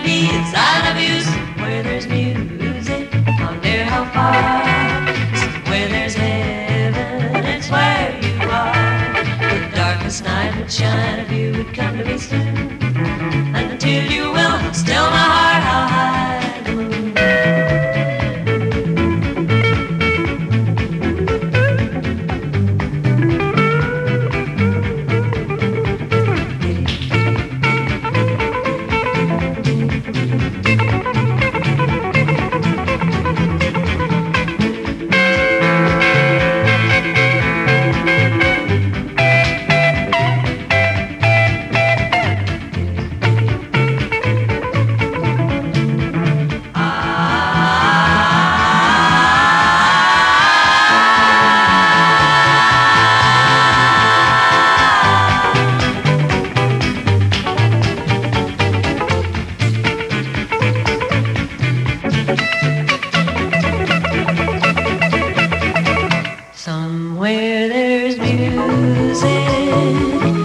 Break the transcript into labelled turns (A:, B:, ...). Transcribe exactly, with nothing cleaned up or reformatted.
A: peace. I love you somewhere there's music. I wonder how far. Somewhere there's heaven, it's where you are. The darkest night would shine if you would come to me soon. And until you will, still my heart, I'll hide the moon. Somewhere there's music.